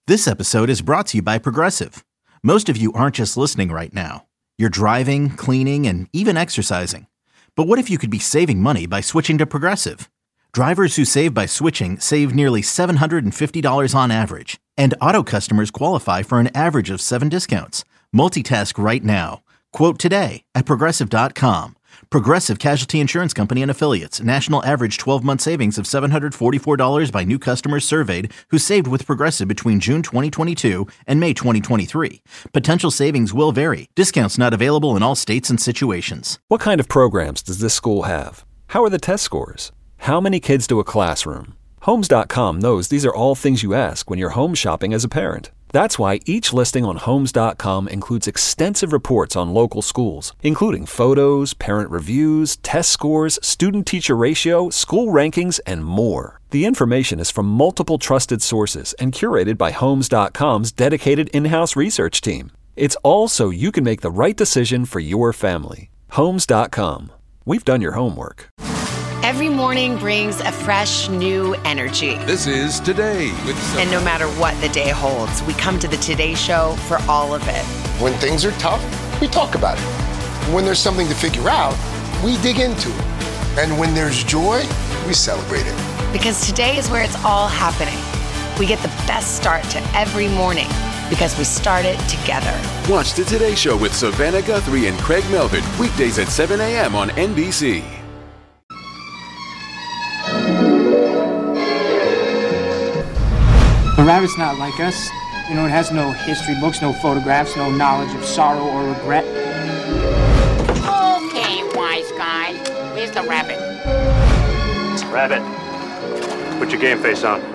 This episode is brought to you by Progressive. Most of you aren't just listening right now. You're driving, cleaning, and even exercising. But what if you could be saving money by switching to Progressive? Drivers who save by switching save nearly $750 on average. And auto customers qualify for an average of 7 discounts. Multitask right now. Quote today at Progressive.com. Progressive Casualty Insurance Company and Affiliates. National average 12-month savings of $744 by new customers surveyed who saved with Progressive between June 2022 and May 2023. Potential savings will vary. Discounts not available in all states and situations. What kind of programs does this school have? How are the test scores? How many kids do a classroom? Homes.com knows these are all things you ask when you're home shopping as a parent. That's why each listing on Homes.com includes extensive reports on local schools, including photos, parent reviews, test scores, student-teacher ratio, school rankings, and more. The information is from multiple trusted sources and curated by Homes.com's dedicated in-house research team. It's all so you can make the right decision for your family. Homes.com. We've done your homework. Every morning brings a fresh, new energy. This is Today with And no matter what the day holds, we come to the Today Show for all of it. When things are tough, we talk about it. When there's something to figure out, we dig into it. And when there's joy, we celebrate it. Because today is where it's all happening. We get the best start to every morning because we start it together. Watch the Today Show with Savannah Guthrie and Craig Melvin, weekdays at 7 a.m. on NBC. The rabbit's not like us. You know, it has no history books, no photographs, no knowledge of sorrow or regret. Okay, wise guy. Where's the rabbit? Rabbit, put your game face on.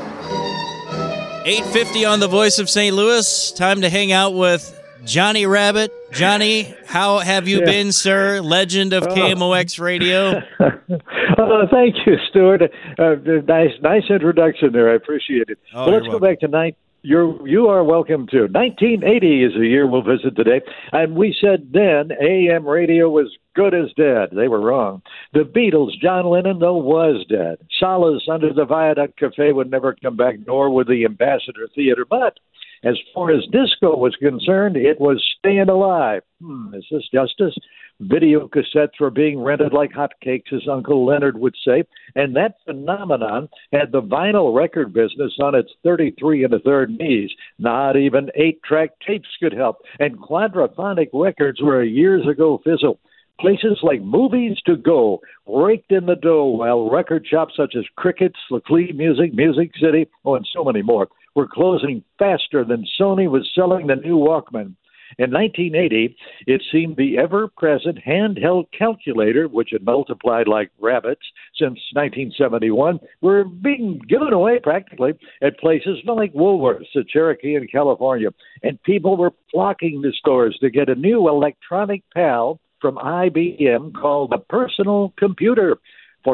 8:50 on the Voice of St. Louis. Time to hang out with Johnny Rabbit. Johnny, how have you been, sir? Legend of KMOX Radio. Thank you, Stuart. Nice introduction there. I appreciate it. Oh, well, let's go back to You are welcome to 1980 is the year we'll visit today. And we said then AM radio was good as dead. They were wrong. The Beatles, John Lennon, though, was dead. Solace under the Viaduct Cafe would never come back, nor would the Ambassador Theater. But as far as disco was concerned, it was staying alive. Is this justice? Video cassettes were being rented like hotcakes, as Uncle Leonard would say, and that phenomenon had the vinyl record business on its 33 1/3 knees. Not even 8-track tapes could help, and quadraphonic records were a years ago fizzle. Places like Movies to Go raked in the dough, while record shops such as Crickets, Laclede Music, Music City, and so many more were closing faster than Sony was selling the new Walkman. In 1980, it seemed the ever-present handheld calculator, which had multiplied like rabbits since 1971, were being given away practically at places like Woolworths at Cherokee in California. And people were flocking to stores to get a new electronic pal from IBM called the Personal Computer. For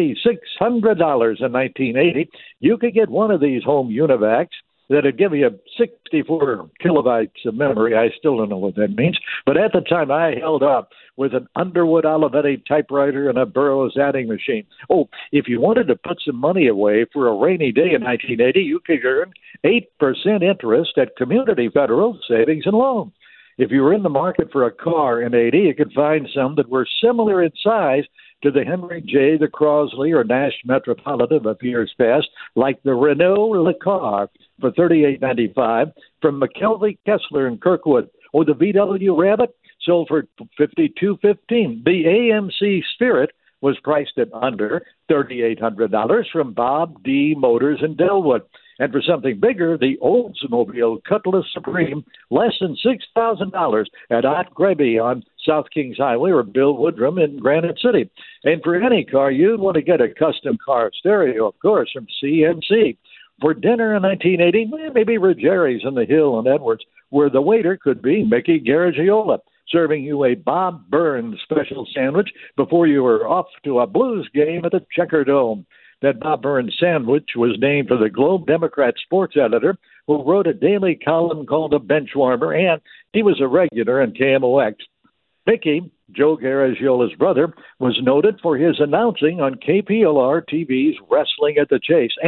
$2,600 in 1980, you could get one of these home Univacs that'd give you 64 kilobytes of memory. I still don't know what that means. But at the time, I held up with an Underwood Olivetti typewriter and a Burroughs adding machine. Oh, if you wanted to put some money away for a rainy day in 1980, you could earn 8% interest at Community Federal Savings and Loan. If you were in the market for a car in 80, you could find some that were similar in size to the Henry J., the Crosley, or Nash Metropolitan of years past, like the Renault Le Car for $38.95 from McKelvey Kessler in Kirkwood, or the VW Rabbit sold for $52.15. The AMC Spirit was priced at under $3,800 from Bob D. Motors in Delwood. And for something bigger, the Oldsmobile Cutlass Supreme, less than $6,000 at Ott Grebe on South Kings Highway, or Bill Woodrum in Granite City. And for any car, you'd want to get a custom car stereo, of course, from CMC. For dinner in 1980, maybe Ruggieri's in the Hill in Edwards, where the waiter could be Mickey Garagiola, serving you a Bob Burns special sandwich before you were off to a blues game at the Checker Dome. That Bob Burns sandwich was named for the Globe Democrat sports editor who wrote a daily column called The Benchwarmer, and he was a regular in KMOX. Mickey, Joe Garagiola's brother, was noted for his announcing on KPLR TV's Wrestling at the Chase, and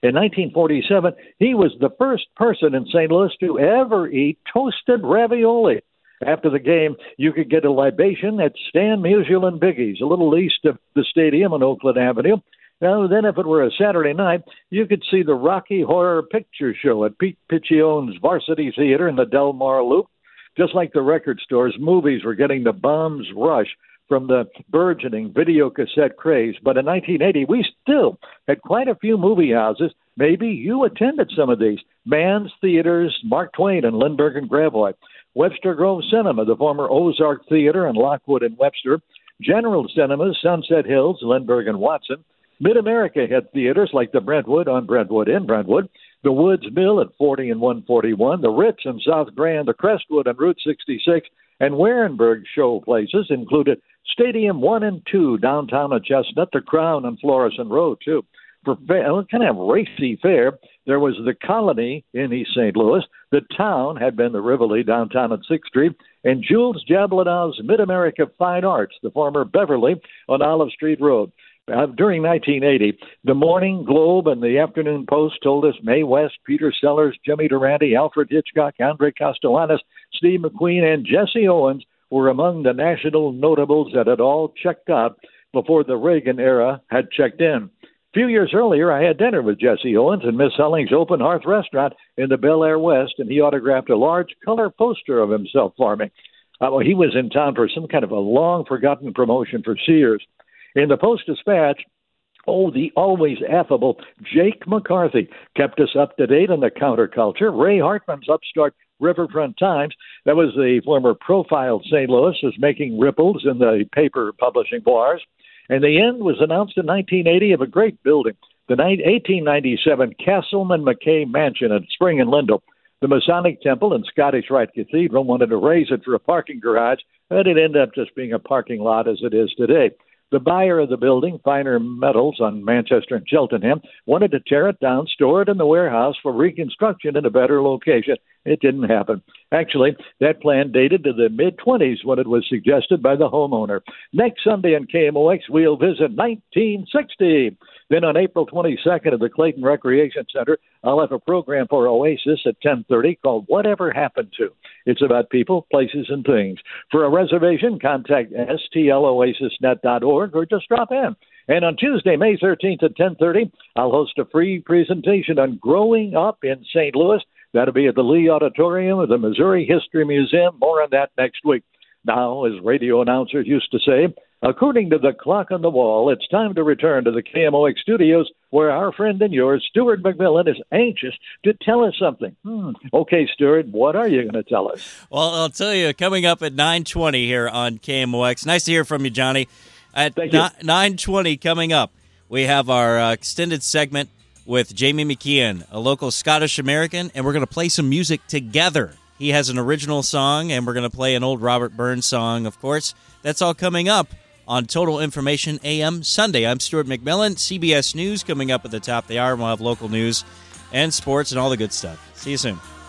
In 1947, he was the first person in St. Louis to ever eat toasted ravioli. After the game, you could get a libation at Stan Musial and Biggie's, a little east of the stadium on Oakland Avenue. Now, then, if it were a Saturday night, you could see the Rocky Horror Picture Show at Pete Piccione's Varsity Theater in the Del Mar Loop. Just like the record stores, movies were getting the bomb's rush from the burgeoning video cassette craze. But in 1980, we still had quite a few movie houses. Maybe you attended some of these. Mann's Theaters, Mark Twain and Lindbergh and Gravois. Webster Grove Cinema, the former Ozark Theater in Lockwood and Webster. General Cinemas, Sunset Hills, Lindbergh and Watson. Mid-America had theaters like the Brentwood on Brentwood in Brentwood. The Woods Mill at 40 and 141. The Ritz in South Grand. The Crestwood on Route 66. And Warenberg show places included Stadium 1 and 2 downtown at Chestnut, the Crown on Florissant Road, too. For kind of racy fare, there was the Colony in East St. Louis. The Town had been the Rivoli downtown at 6th Street. And Jules Jablinow's Mid-America Fine Arts, the former Beverly on Olive Street Road. During 1980, the Morning Globe and the Afternoon Post told us Mae West, Peter Sellers, Jimmy Durante, Alfred Hitchcock, Andre Castellanos, Steve McQueen, and Jesse Owens were among the national notables that had all checked out before the Reagan era had checked in. A few years earlier, I had dinner with Jesse Owens in Miss Helling's Open Hearth Restaurant in the Bel Air West, and he autographed a large color poster of himself for me. He was in town for some kind of a long-forgotten promotion for Sears. In the Post-Dispatch, the always affable Jake McCarthy kept us up to date on the counterculture. Ray Hartman's upstart Riverfront Times, that was the former Profile St. Louis, was making ripples in the paper publishing bars. And the end was announced in 1980 of a great building, the 1897 Castleman McKay Mansion at Spring and Lindell. The Masonic Temple and Scottish Rite Cathedral wanted to raise it for a parking garage, and it ended up just being a parking lot as it is today. The buyer of the building, Finer Metals on Manchester and Cheltenham, wanted to tear it down, store it in the warehouse for reconstruction in a better location. It didn't happen. Actually, that plan dated to the mid-20s when it was suggested by the homeowner. Next Sunday on KMOX, we'll visit 1960. Then on April 22nd at the Clayton Recreation Center, I'll have a program for Oasis at 10:30 called Whatever Happened To. It's about people, places, and things. For a reservation, contact stloasisnet.org or just drop in. And on Tuesday, May 13th at 10:30, I'll host a free presentation on growing up in St. Louis. That'll be at the Lee Auditorium of the Missouri History Museum. More on that next week. Now, as radio announcers used to say, according to the clock on the wall, it's time to return to the KMOX studios where our friend and yours, Stuart McMillan, is anxious to tell us something. Okay, Stuart, what are you going to tell us? Well, I'll tell you, coming up at 9:20 here on KMOX. Nice to hear from you, Johnny. At 9:20 coming up, we have our extended segment with Jamie McKeon, a local Scottish American, and we're going to play some music together. He has an original song, and we're going to play an old Robert Burns song, of course. That's all coming up on Total Information AM Sunday. I'm Stuart McMillan. CBS News coming up at the top of the hour. We'll have local news and sports and all the good stuff. See you soon.